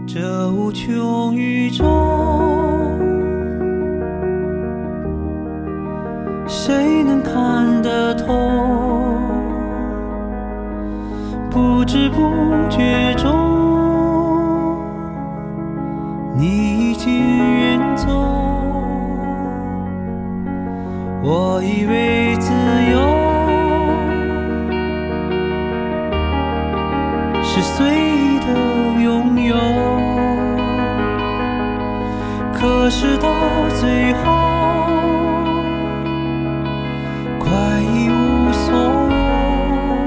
这无穷宇宙，谁能看得透？不知不觉中，你已经远走。我以为自由是随意的拥有，可是到最后